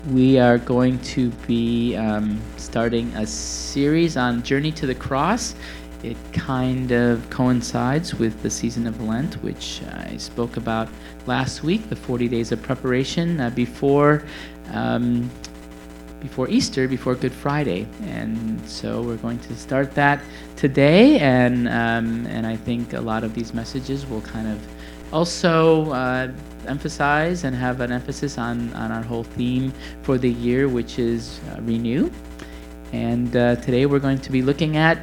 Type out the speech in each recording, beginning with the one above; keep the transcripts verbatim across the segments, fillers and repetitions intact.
We are going to be um, starting a series on Journey to the Cross. It kind of coincides with the season of Lent, which I spoke about last week, the forty days of preparation uh, before um, before Easter, before Good Friday. And so we're going to start that today, and um, and I think a lot of these messages will kind of also uh, emphasize and have an emphasis on, on our whole theme for the year, which is uh, renew. And uh, today we're going to be looking at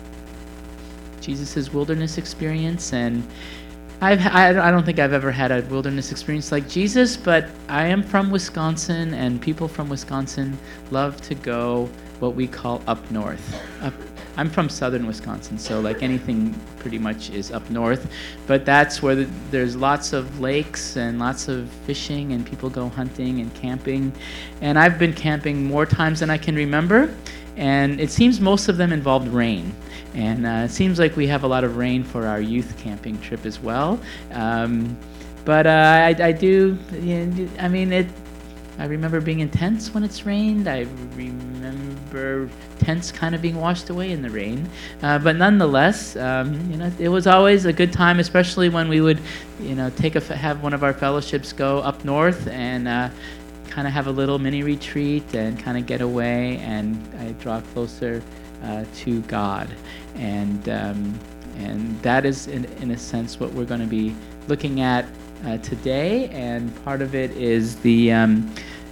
Jesus' wilderness experience. And I've I, I don't think I've ever had a wilderness experience like Jesus, but I am from Wisconsin, and people from Wisconsin love to go what we call up north. Up, I'm from southern Wisconsin, so like anything pretty much is up north, but that's where the, there's lots of lakes and lots of fishing, and people go hunting and camping. And I've been camping more times than I can remember, and it seems most of them involved rain. And uh, it seems like we have a lot of rain for our youth camping trip as well. Um, but uh, I, I do, you know, I mean, it. I remember being in tents when it's rained. I remember tents kind of being washed away in the rain. Uh, but nonetheless, um, you know, it was always a good time, especially when we would, you know, take a have one of our fellowships go up north and uh, kind of have a little mini retreat and kind of get away and I draw closer uh, to God. And um, and that is, in, in a sense, what we're going to be looking at Uh, today, and part of it is the um,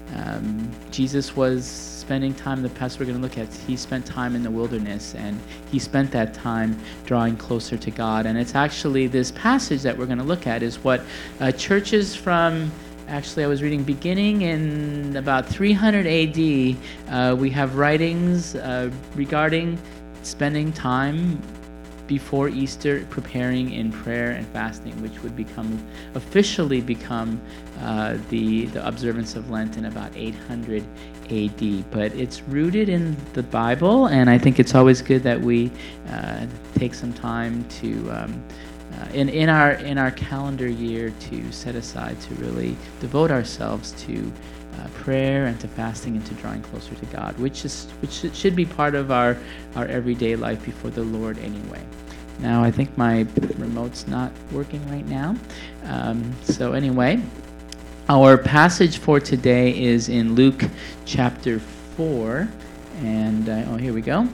um, Jesus was spending time. The passage we're going to look at, he spent time in the wilderness, and he spent that time drawing closer to God. And it's actually this passage that we're going to look at is what uh, churches from, actually I was reading beginning in about three hundred A D, uh, we have writings uh, regarding spending time before Easter, preparing in prayer and fasting, which would become officially become uh, the the observance of Lent in about eight hundred A D. But it's rooted in the Bible, and I think it's always good that we uh, take some time to um, uh, in in our in our calendar year to set aside to really devote ourselves to uh, prayer and to fasting and to drawing closer to God, which is which should be part of our our everyday life before the Lord anyway. Now, I think my remote's not working right now. Um, so anyway, our passage for today is in Luke chapter four. And, uh, oh, here we go.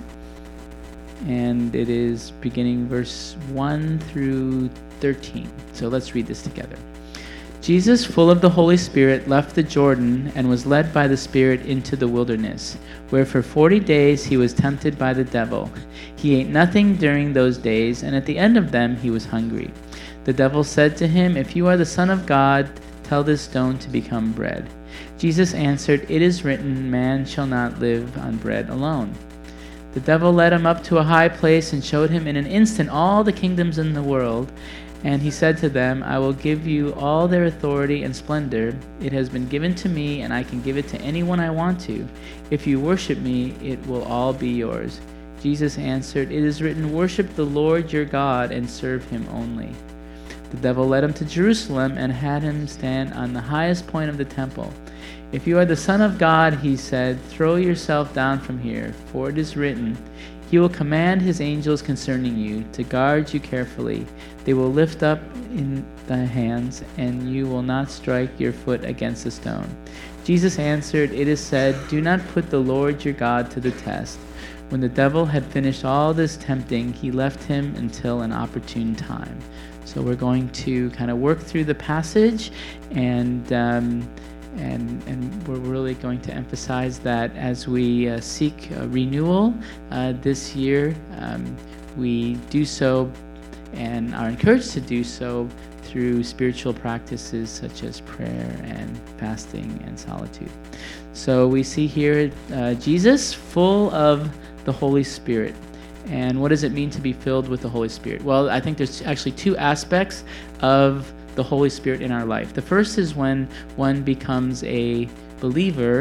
And it is beginning verse one through thirteen. So let's read this together. Jesus, full of the Holy Spirit, left the Jordan and was led by the Spirit into the wilderness, where for forty days he was tempted by the devil. He ate nothing during those days, and at the end of them he was hungry. The devil said to him, "If you are the Son of God, tell this stone to become bread." Jesus answered, "It is written, man shall not live on bread alone." The devil led him up to a high place and showed him in an instant all the kingdoms in the world. And he said to them, "I will give you all their authority and splendor. It has been given to me, and I can give it to anyone I want to. If you worship me, it will all be yours." Jesus answered, "It is written, worship the Lord your God and serve him only." The devil led him to Jerusalem and had him stand on the highest point of the temple. "If you are the Son of God," he said, "throw yourself down from here, for it is written, he will command his angels concerning you to guard you carefully. They will lift up in the hands, and you will not strike your foot against a stone." Jesus answered, "It is said, do not put the Lord your God to the test." When the devil had finished all this tempting, he left him until an opportune time. So we're going to kind of work through the passage, and um, And, and we're really going to emphasize that as we uh, seek a renewal uh, this year, um, we do so and are encouraged to do so through spiritual practices such as prayer and fasting and solitude. So we see here uh, Jesus full of the Holy Spirit. And what does it mean to be filled with the Holy Spirit? Well, I think there's actually two aspects of the Holy Spirit in our life. The first is when one becomes a believer,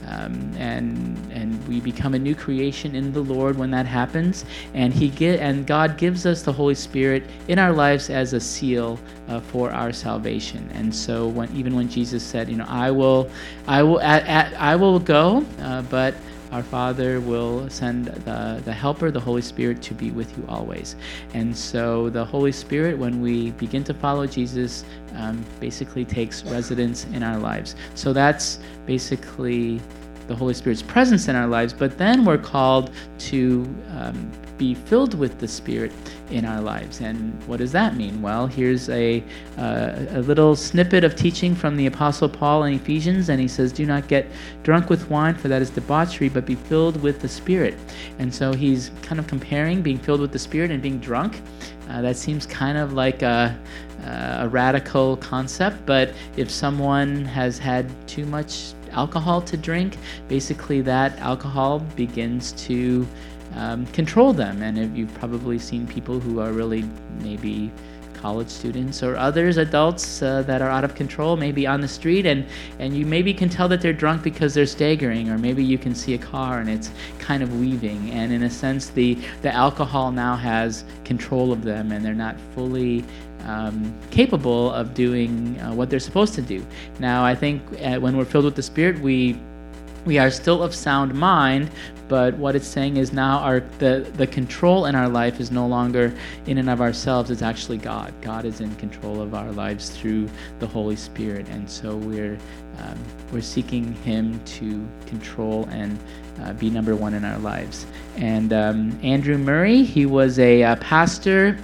Um, and and we become a new creation in the Lord when that happens. And he gi- and God gives us the Holy Spirit in our lives as a seal uh, for our salvation. And so when even when Jesus said, you know, I will, I will, at, at, I will go, uh, but our Father will send the, the Helper, the Holy Spirit, to be with you always. And so the Holy Spirit, when we begin to follow Jesus, um, basically takes residence in our lives. So that's basically the Holy Spirit's presence in our lives. But then we're called to um, be filled with the Spirit in our lives. And what does that mean? Well, here's a, uh, a little snippet of teaching from the Apostle Paul in Ephesians, and he says, do not get drunk with wine, for that is debauchery, but be filled with the Spirit. And so he's kind of comparing being filled with the Spirit and being drunk. Uh, that seems kind of like a, a radical concept, but if someone has had too much alcohol to drink, basically that alcohol begins to Um, control them. And if you've probably seen people who are really maybe college students or others, adults uh, that are out of control, maybe on the street, and, and you maybe can tell that they're drunk because they're staggering, or maybe you can see a car and it's kind of weaving. And in a sense, the, the alcohol now has control of them, and they're not fully um, capable of doing uh, what they're supposed to do. Now, I think uh, when we're filled with the Spirit, we We are still of sound mind, but what it's saying is now our the, the control in our life is no longer in and of ourselves. It's actually God. God is in control of our lives through the Holy Spirit, and so we're um, we're seeking Him to control and uh, be number one in our lives. And um, Andrew Murray, he was a uh, pastor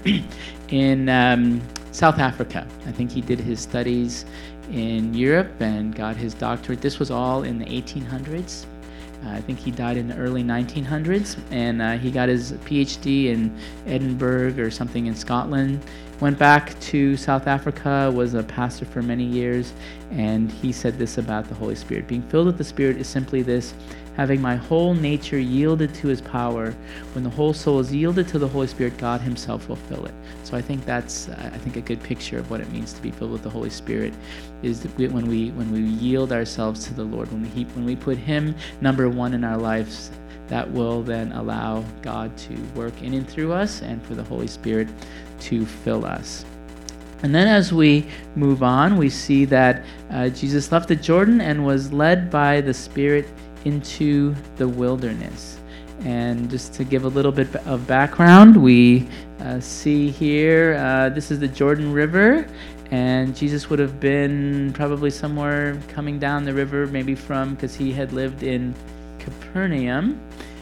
in um, South Africa. I think he did his studies in Europe and got his doctorate. This was all in the eighteen hundreds. Uh, I think he died in the early nineteen hundreds, and uh, he got his P H D in Edinburgh or something in Scotland. Went back to South Africa, was a pastor for many years, and he said this about the Holy Spirit. Being filled with the Spirit is simply this: having my whole nature yielded to His power. When the whole soul is yielded to the Holy Spirit, God Himself will fill it. So I think that's, uh, I think, a good picture of what it means to be filled with the Holy Spirit is that we, when we when we yield ourselves to the Lord, when we when we put Him number one in our lives, that will then allow God to work in and through us, and for the Holy Spirit to fill us. And then as we move on, we see that uh, Jesus left the Jordan and was led by the Spirit into the wilderness. And just to give a little bit of background, we uh, see here, uh, this is the Jordan River, and Jesus would have been probably somewhere coming down the river, maybe from, because he had lived in Capernaum,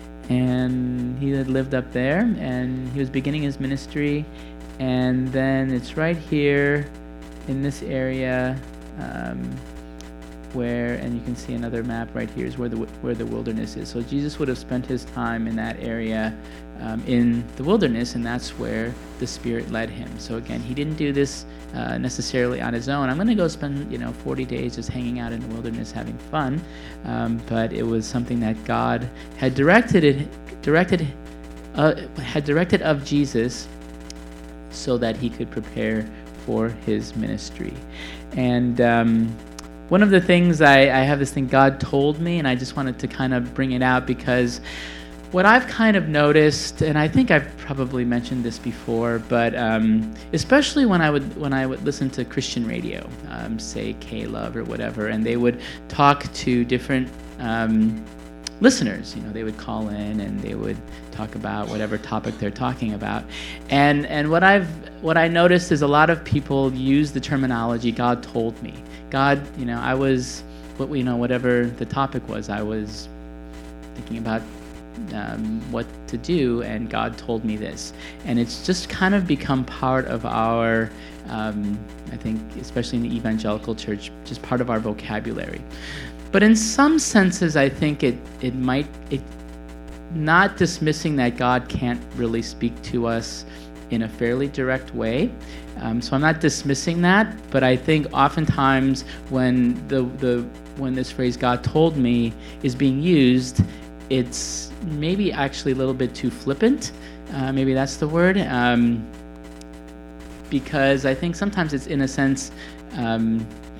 and he had lived up there, and he was beginning his ministry. And then it's right here in this area um, where, and you can see another map right here, is where the where the wilderness is. So Jesus would have spent his time in that area um, in the wilderness, and that's where the Spirit led him. So again, he didn't do this uh, necessarily on his own. I'm going to go spend, you know, forty days just hanging out in the wilderness having fun, um, but it was something that God had directed it, directed, uh, had directed of Jesus, so that he could prepare for his ministry. And um, one of the things I, I have this thing God told me, and I just wanted to kind of bring it out because what I've kind of noticed, and I think I've probably mentioned this before, but um, especially when I would when I would listen to Christian radio, um, say K-Love or whatever, and they would talk to different um, listeners. You know, they would call in and they would talk about whatever topic they're talking about. And and what I've what I noticed is a lot of people use the terminology God told me. God, you know, I was what you know, whatever the topic was, I was thinking about um, what to do, and God told me this. And it's just kind of become part of our um, I think, especially in the evangelical church, just part of our vocabulary. But in some senses, I think it, it might, it, not dismissing that God can't really speak to us in a fairly direct way. Um, so I'm not dismissing that, but I think oftentimes when the, the when this phrase "God told me" is being used, it's maybe actually a little bit too flippant. Uh, maybe that's the word. Um, because I think sometimes it's in a sense um,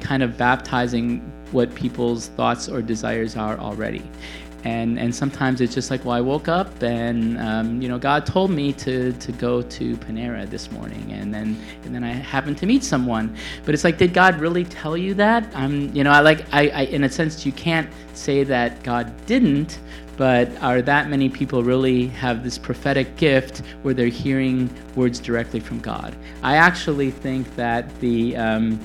kind of baptizing what people's thoughts or desires are already. And and sometimes it's just like, well, I woke up and um, you know, God told me to to go to Panera this morning, and then and then I happened to meet someone. But it's like, did God really tell you that? I'm you know, I like I, I in a sense you can't say that God didn't, but are that many people really have this prophetic gift where they're hearing words directly from God? I actually think that the um,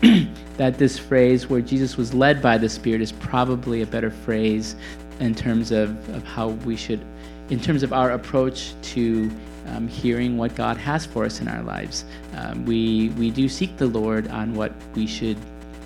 that this phrase where Jesus was led by the Spirit is probably a better phrase in terms of, of how we should, in terms of our approach to um, hearing what God has for us in our lives. Um, we we do seek the Lord on what we should,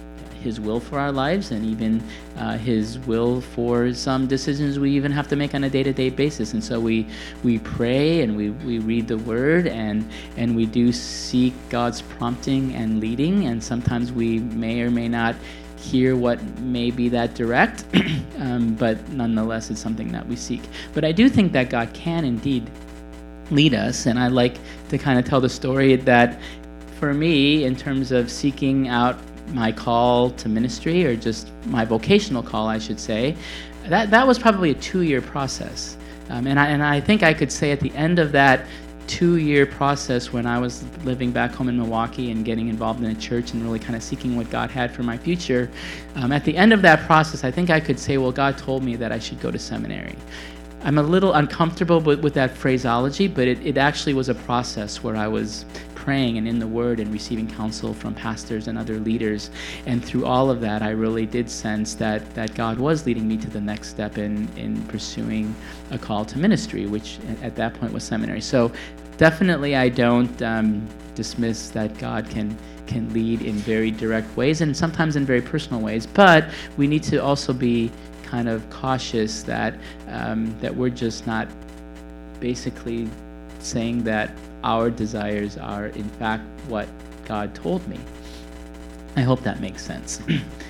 His will for our lives, and even uh, His will for some decisions we even have to make on a day-to-day basis. And so we we pray and we, we read the Word, and and we do seek God's prompting and leading. And sometimes we may or may not hear what may be that direct, um, but nonetheless it's something that we seek. But I do think that God can indeed lead us, and I like to kind of tell the story that for me, in terms of seeking out my call to ministry, or just my vocational call, I should say, that that was probably a two-year process. Um, and I and I think I could say at the end of that two-year process, when I was living back home in Milwaukee and getting involved in a church and really kind of seeking what God had for my future, um, at the end of that process, I think I could say, well, God told me that I should go to seminary. I'm a little uncomfortable with, with that phraseology, but it, it actually was a process where I was praying and in the Word and receiving counsel from pastors and other leaders. And through all of that, I really did sense that that God was leading me to the next step in, in pursuing a call to ministry, which at that point was seminary. So definitely I don't um, dismiss that God can can lead in very direct ways and sometimes in very personal ways, but we need to also be kind of cautious that um, that we're just not basically saying that our desires are in fact what God told me. I hope that makes sense.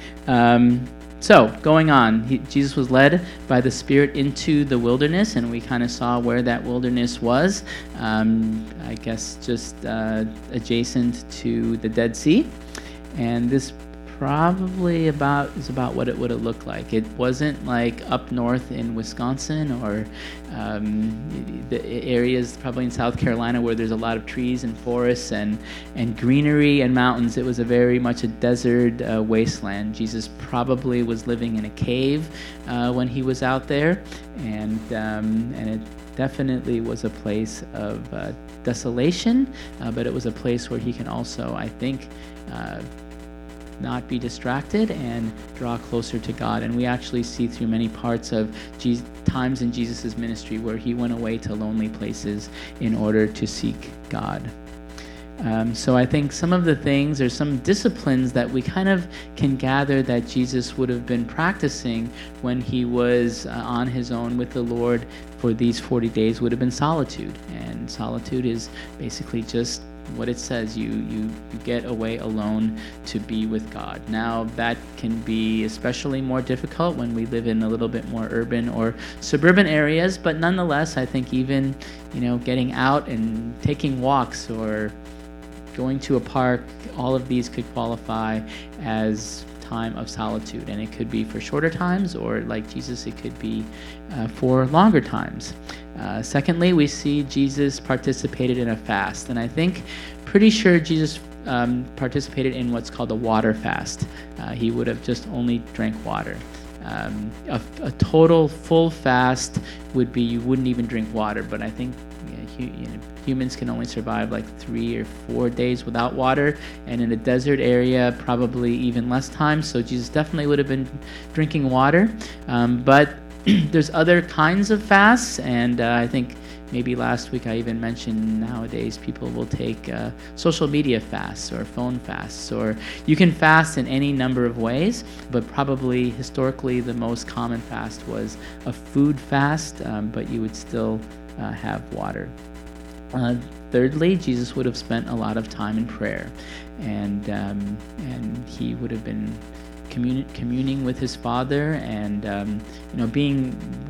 um, so going on, he, Jesus was led by the Spirit into the wilderness, and we kind of saw where that wilderness was. Um, I guess just uh, adjacent to the Dead Sea, and this probably about is about what it would have looked like. It wasn't like up north in Wisconsin or um, the areas probably in South Carolina where there's a lot of trees and forests and, and greenery and mountains. It was a very much a desert uh, wasteland. Jesus probably was living in a cave uh, when he was out there, and um, and it definitely was a place of uh, desolation, uh, but it was a place where he can also, I think, uh, not be distracted and draw closer to God. And we actually see through many parts of Jesus, times in Jesus' ministry where he went away to lonely places in order to seek God. Um, so I think some of the things, or some disciplines that we kind of can gather that Jesus would have been practicing when he was uh, on his own with the Lord for these forty days would have been solitude. And solitude is basically just what it says, you, you you get away alone to be with God. Now that can be especially more difficult when we live in a little bit more urban or suburban areas, but nonetheless I think even, you know, getting out and taking walks or going to a park, all of these could qualify as time of solitude, and it could be for shorter times, or like Jesus, it could be uh, for longer times. Uh, secondly, we see Jesus participated in a fast, and I think pretty sure Jesus um, participated in what's called a water fast. Uh, he would have just only drank water. Um, a, a total full fast would be you wouldn't even drink water, but I think you know, humans can only survive like three or four days without water, and in a desert area probably even less time. So Jesus definitely would have been drinking water, um, but there's other kinds of fasts, and uh, I think maybe last week I even mentioned nowadays people will take uh, social media fasts or phone fasts, or you can fast in any number of ways, but probably historically the most common fast was a food fast, um, but you would still uh, have water. Uh, thirdly, Jesus would have spent a lot of time in prayer, and um, and he would have been communi- communing with his Father, and um, you know, being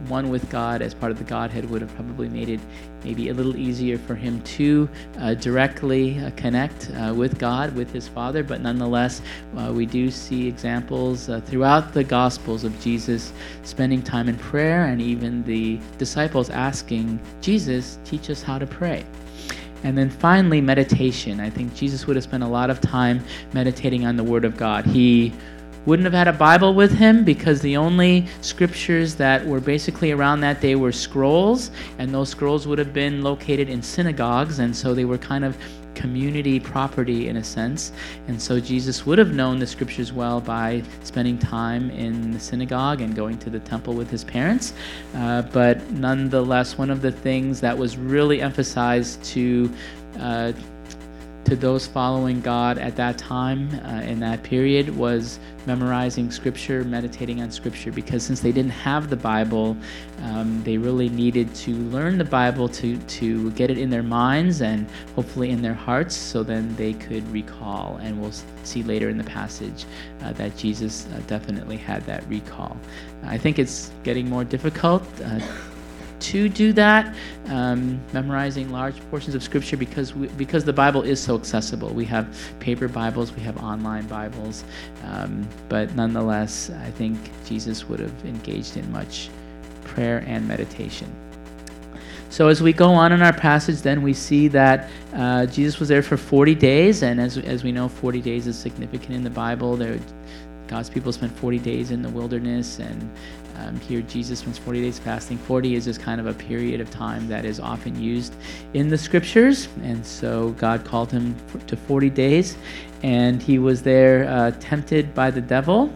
one with God as part of the Godhead would have probably made it maybe a little easier for him to uh, directly uh, connect uh, with God, with his Father. But nonetheless, uh, we do see examples uh, throughout the Gospels of Jesus spending time in prayer, and even the disciples asking Jesus, teach us how to pray. And then finally, meditation. I think Jesus would have spent a lot of time meditating on the Word of God. He wouldn't have had a Bible with him because the only scriptures that were basically around that day were scrolls, and those scrolls would have been located in synagogues, and so they were kind of community property in a sense. And so Jesus would have known the scriptures well by spending time in the synagogue and going to the temple with his parents. Uh, but nonetheless, one of the things that was really emphasized to uh, to those following God at that time, uh, in that period, was memorizing scripture, meditating on scripture, because since they didn't have the Bible, um, they really needed to learn the Bible to, to get it in their minds and hopefully in their hearts, so then they could recall. And we'll see later in the passage uh, that Jesus uh, definitely had that recall. I think it's getting more difficult uh, to do that, um, memorizing large portions of scripture, because we, because the Bible is so accessible. We have paper Bibles, we have online Bibles, um, but nonetheless, I think Jesus would have engaged in much prayer and meditation. So as we go on in our passage, then we see that uh, Jesus was there for forty days, and as as we know, forty days is significant in the Bible. There, God's people spent forty days in the wilderness, and um, here Jesus spends forty days fasting. forty is just kind of a period of time that is often used in the scriptures, and so God called him to forty days, and he was there uh, tempted by the devil,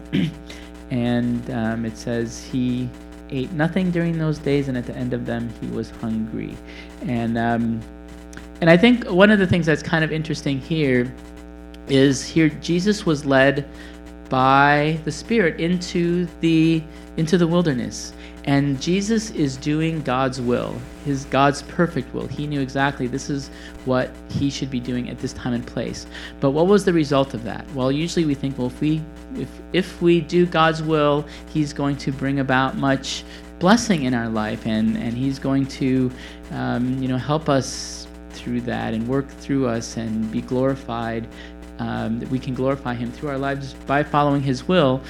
and um, it says he ate nothing during those days, and at the end of them he was hungry. And um, and I think one of the things that's kind of interesting here is here Jesus was led by the Spirit into the into the wilderness, and Jesus is doing God's will, his God's perfect will. He knew exactly this is what he should be doing at this time and place. But what was the result of that? Well, usually we think, well, if we if if we do God's will, he's going to bring about much blessing in our life, and and he's going to um, you know help us through that and work through us and be glorified. Um, that we can glorify him through our lives by following his will.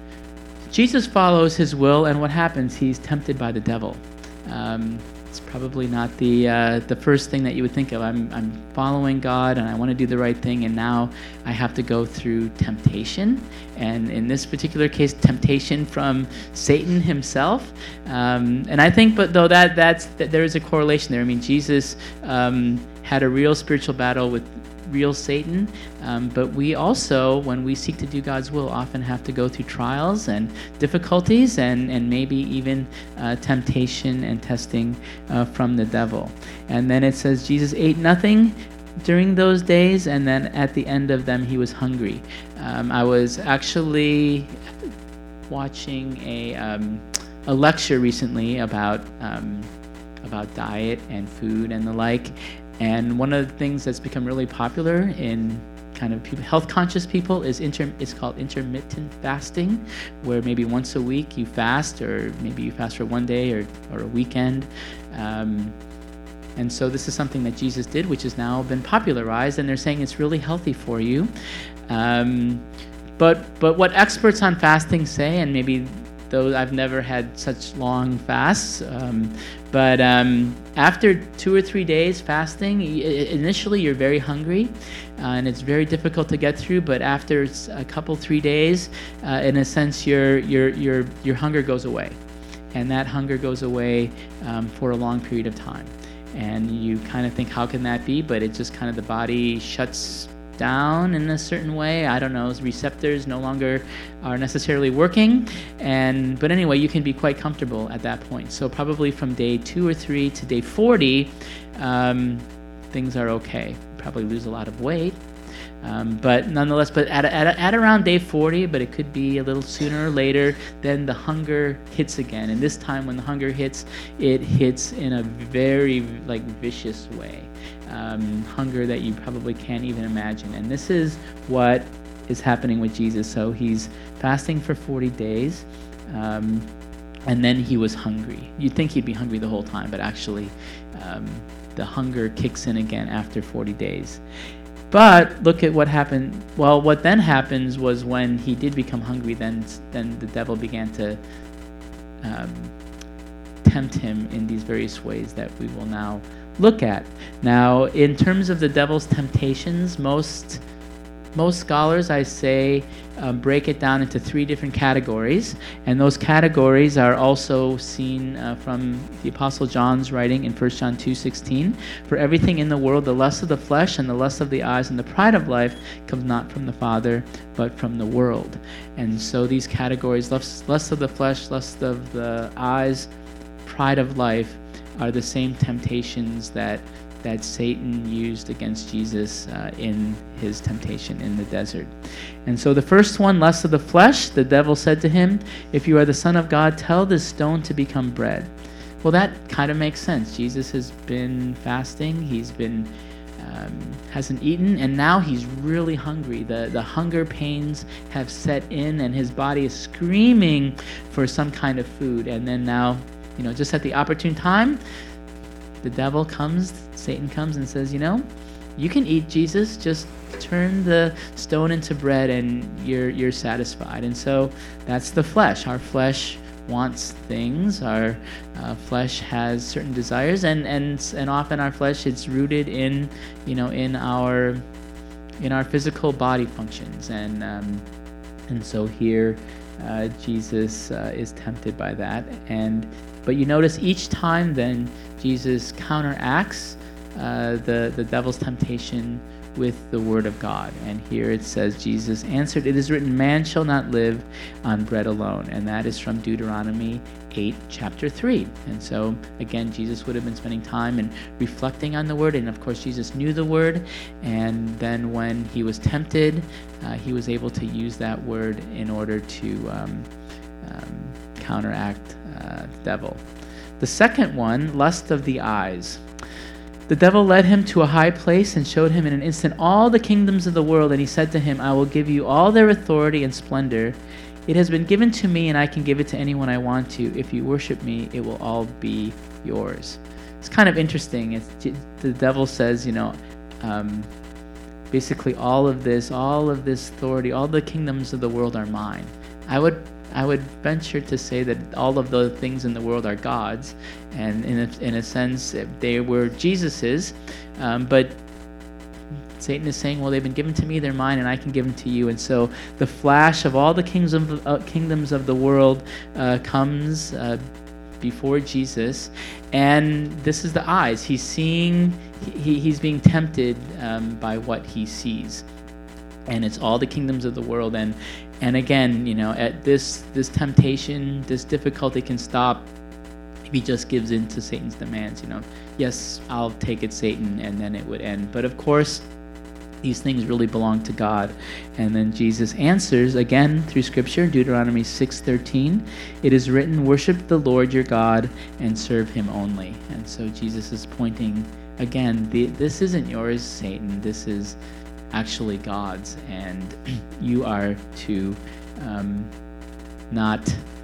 Jesus follows his will, and what happens? He's tempted by the devil. Um, it's probably not the uh, the first thing that you would think of. I'm I'm following God, and I want to do the right thing, and now I have to go through temptation. And in this particular case, temptation from Satan himself. Um, and I think, but though that that's that there is a correlation there. I mean, Jesus um, had a real spiritual battle with real Satan, um, but we also, when we seek to do God's will, often have to go through trials and difficulties and, and maybe even uh, temptation and testing uh, from the devil. And then it says Jesus ate nothing during those days, and then at the end of them he was hungry. Um, I was actually watching a um, a lecture recently about um, about diet and food and the like. And one of the things that's become really popular in kind of people, health-conscious people is inter, it's called intermittent fasting, where maybe once a week you fast, or maybe you fast for one day or, or a weekend. Um, and so this is something that Jesus did, which has now been popularized, and they're saying it's really healthy for you. Um, but but what experts on fasting say, and maybe though I've never had such long fasts, um, but um, after two or three days fasting, initially you're very hungry, uh, and it's very difficult to get through. But after a couple, three days, uh, in a sense, your your your your hunger goes away, and that hunger goes away um, for a long period of time. And you kind of think, how can that be? But it just kind of the body shuts down in a certain way. I don't know, receptors no longer are necessarily working, and but anyway, you can be quite comfortable at that point. So probably from day two or three to day forty, um, things are okay. Probably lose a lot of weight, um, but nonetheless, but at, at, at around day forty, but it could be a little sooner or later, then the hunger hits again. And this time when the hunger hits, it hits in a very like vicious way. Um, hunger that you probably can't even imagine. And this is what is happening with Jesus. So he's fasting for forty days. Um, and then he was hungry. You'd think he'd be hungry the whole time, but actually um, the hunger kicks in again after forty days. But look at what happened. Well, what then happens was when he did become hungry, then then the devil began to um, tempt him in these various ways that we will now look at. Now, in terms of the devil's temptations, most most scholars, I say, um, break it down into three different categories, and those categories are also seen uh, from the Apostle John's writing in First John two sixteen. For everything in the world, the lust of the flesh and the lust of the eyes and the pride of life comes not from the Father, but from the world. And so these categories, lust, lust of the flesh, lust of the eyes, pride of life, are the same temptations that that Satan used against Jesus uh, in his temptation in the desert. And so the first one, lust of the flesh, the devil said to him, "If you are the Son of God, tell this stone to become bread." Well, that kind of makes sense. Jesus has been fasting. He's been um, hasn't eaten, and now he's really hungry. The the hunger pains have set in, and his body is screaming for some kind of food. And then now, you know, just at the opportune time, the devil comes, Satan comes and says, you know, you can eat, Jesus, just turn the stone into bread and you're you're satisfied. And so that's the flesh. Our flesh wants things. Our uh, flesh has certain desires, and, and and often our flesh, it's rooted in, you know, in our in our physical body functions. And um, and so here uh, Jesus uh, is tempted by that. And but you notice each time then Jesus counteracts uh, the, the devil's temptation with the word of God. And here it says, Jesus answered, "It is written, man shall not live on bread alone." And that is from Deuteronomy eight, chapter three. And so, again, Jesus would have been spending time and reflecting on the word. And of course, Jesus knew the word. And then when he was tempted, uh, he was able to use that word in order to um, um, counteract uh, the devil. The second one, lust of the eyes. The devil led him to a high place and showed him in an instant all the kingdoms of the world, and he said to him, "I will give you all their authority and splendor. It has been given to me, and I can give it to anyone I want to. If you worship me, it will all be yours." It's kind of interesting. It's, the devil says, you know, um, basically all of this, all of this authority, all the kingdoms of the world are mine. I would I would venture to say that all of the things in the world are God's, and in a, in a sense, they were Jesus's. Um, but Satan is saying, well, they've been given to me, they're mine, and I can give them to you. And so the flash of all the kings of, uh, kingdoms of the world uh, comes uh, before Jesus, and this is the eyes. He's seeing, he, he's being tempted um, by what he sees. And it's all the kingdoms of the world. And and again, you know, at this this temptation, this difficulty can stop if he just gives in to Satan's demands. You know, yes, I'll take it, Satan, and then it would end. But of course, these things really belong to God. And then Jesus answers again through Scripture, Deuteronomy six thirteen. "It is written, worship the Lord your God and serve him only." And so Jesus is pointing again, the, this isn't yours, Satan. This is actually God's, and you are to um, not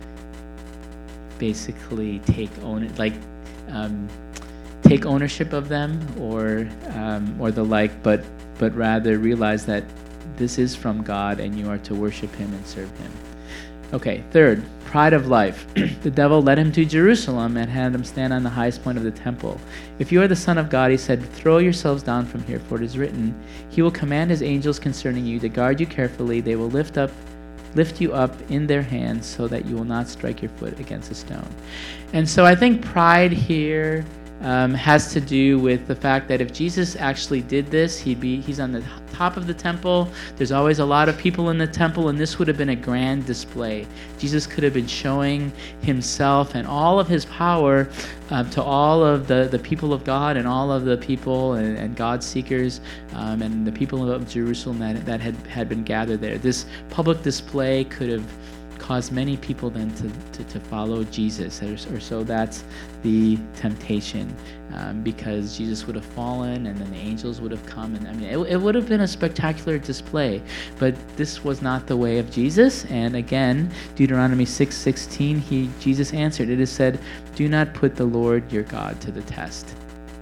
basically take own like um, take ownership of them or um, or the like, but but rather realize that this is from God, and you are to worship him and serve him. Okay, third, pride of life. The devil led him to Jerusalem and had him stand on the highest point of the temple. "If you are the Son of God," he said, "throw yourselves down from here, for it is written, he will command his angels concerning you to guard you carefully. They will lift up, lift you up in their hands so that you will not strike your foot against a stone." And so I think pride here um, has to do with the fact that if Jesus actually did this, he'd be he's on the top of the temple. There's always a lot of people in the temple, and this would have been a grand display. Jesus could have been showing himself and all of his power uh, to all of the, the people of God and all of the people and, and God seekers um, and the people of Jerusalem that, that had, had been gathered there. This public display could have cause many people then to, to, to follow Jesus, or, or so that's the temptation, um, because Jesus would have fallen and then the angels would have come, and I mean it, it would have been a spectacular display, but this was not the way of Jesus. And again, Deuteronomy six sixteen, he Jesus answered, it is said, do not put the Lord your God to the test.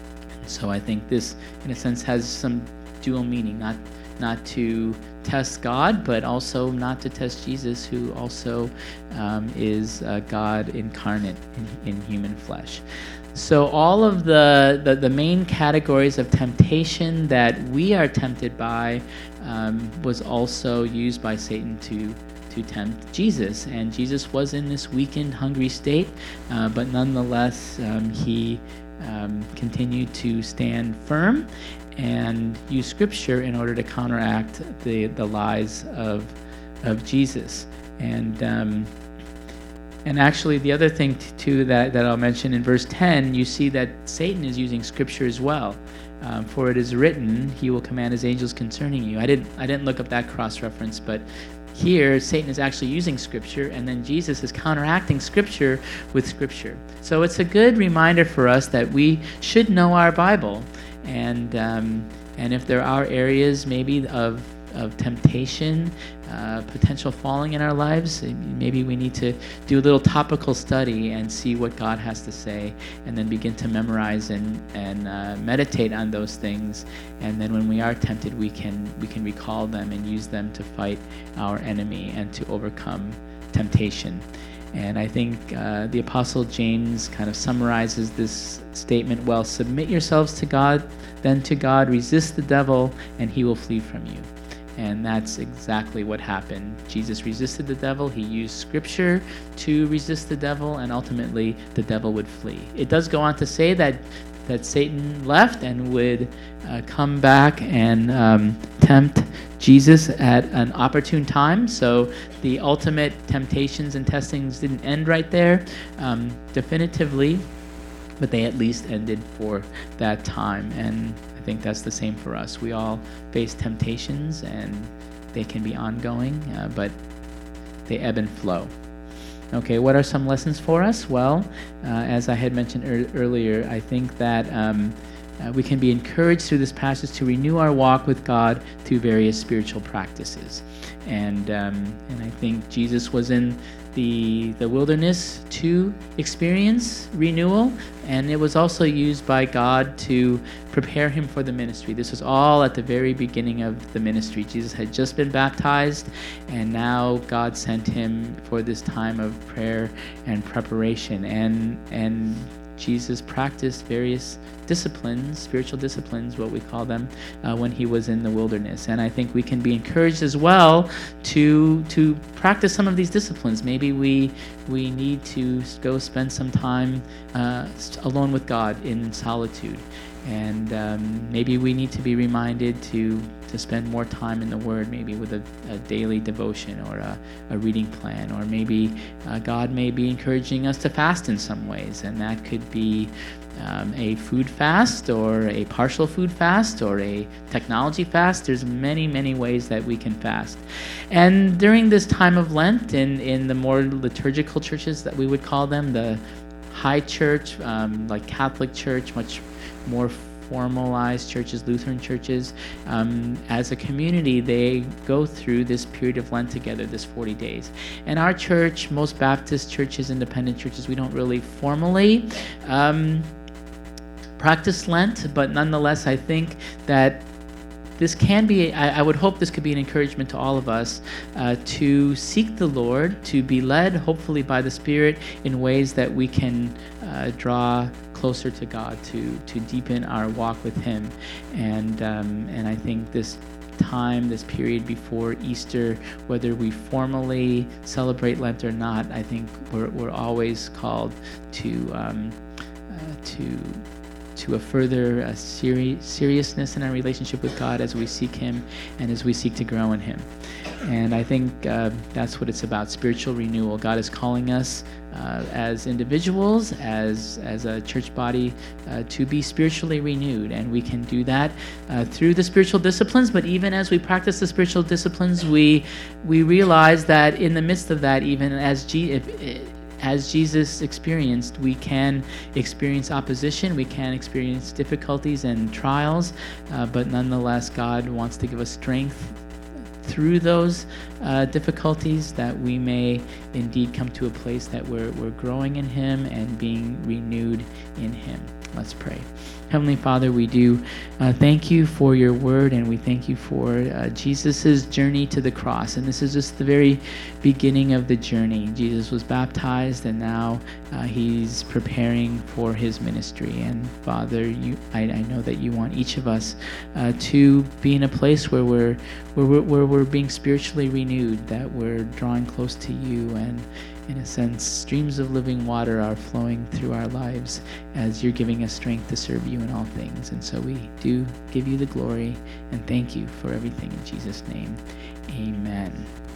So I think this, in a sense, has some dual meaning, not not to test God, but also not to test Jesus, who also um, is uh, God incarnate in, in human flesh. So all of the, the, the main categories of temptation that we are tempted by um, was also used by Satan to to tempt Jesus. And Jesus was in this weakened, hungry state, uh, but nonetheless, um, he um, continued to stand firm and use Scripture in order to counteract the, the lies of of Jesus. And um, and actually, the other thing t- too that, that I'll mention in verse ten, you see that Satan is using Scripture as well. Um, For it is written, he will command his angels concerning you. I didn't I didn't look up that cross-reference, but here Satan is actually using Scripture, and then Jesus is counteracting Scripture with Scripture. So it's a good reminder for us that we should know our Bible. And um, and if there are areas maybe of of temptation, uh, potential falling in our lives, maybe we need to do a little topical study and see what God has to say, and then begin to memorize and and uh, meditate on those things. And then when we are tempted, we can we can recall them and use them to fight our enemy and to overcome temptation. And I think uh, the Apostle James kind of summarizes this statement well. Submit yourselves to God, then to God. Resist the devil, and he will flee from you. And that's exactly what happened. Jesus resisted the devil. He used Scripture to resist the devil, and ultimately the devil would flee. It does go on to say that that Satan left and would uh, come back and um, tempt Jesus at an opportune time. So the ultimate temptations and testings didn't end right there um, definitively, but they at least ended for that time. And I think that's the same for us. We all face temptations, and they can be ongoing, uh, but they ebb and flow. Okay, what are some lessons for us? Well, uh, as I had mentioned er- earlier, I think that um, uh, we can be encouraged through this passage to renew our walk with God through various spiritual practices. And um, and I think Jesus was in the the wilderness to experience renewal, and it was also used by God to prepare him for the ministry. This was all at the very beginning of the ministry. Jesus had just been baptized, and now God sent him for this time of prayer and preparation. And and Jesus practiced various disciplines, spiritual disciplines, what we call them, uh, when he was in the wilderness. And I think we can be encouraged as well to to practice some of these disciplines. Maybe we we need to go spend some time uh, alone with God in solitude. And um, maybe we need to be reminded to to spend more time in the Word, maybe with a, a daily devotion or a, a reading plan. Or maybe uh, God may be encouraging us to fast in some ways, and that could be um, a food fast or a partial food fast or a technology fast. There's many, many ways that we can fast. And during this time of Lent, in, in the more liturgical churches that we would call them, the high church, um, like Catholic Church, much more formalized churches, Lutheran churches, um, as a community, they go through this period of Lent together, this forty days. And our church, most Baptist churches, independent churches, we don't really formally um, practice Lent, but nonetheless, I think that this can be, I, I would hope this could be an encouragement to all of us uh, to seek the Lord, to be led, hopefully by the Spirit, in ways that we can uh, draw closer to God, to to deepen our walk with Him. And um, and I think this time, this period before Easter, whether we formally celebrate Lent or not, I think we're we're always called to um, uh, to to a further uh, seri- seriousness in our relationship with God as we seek Him and as we seek to grow in Him. And I think uh, that's what it's about, spiritual renewal. God is calling us uh, as individuals, as as a church body, uh, to be spiritually renewed. And we can do that uh, through the spiritual disciplines. But even as we practice the spiritual disciplines, we we realize that in the midst of that, even as G, if, as Jesus experienced, we can experience opposition, we can experience difficulties and trials, uh, but nonetheless, God wants to give us strength through those uh, difficulties, that we may indeed come to a place that we're, we're growing in Him and being renewed in Him. Let's pray. Heavenly Father, we do uh, thank you for your word, and we thank you for uh, Jesus' journey to the cross. And this is just the very beginning of the journey. Jesus was baptized, and now uh, he's preparing for his ministry. And Father, you, I, I know that you want each of us uh, to be in a place where we're, where we're where we're being spiritually renewed, that we're drawing close to you, and in a sense, streams of living water are flowing through our lives as you're giving us strength to serve you in all things. And so we do give you the glory and thank you for everything in Jesus' name. Amen.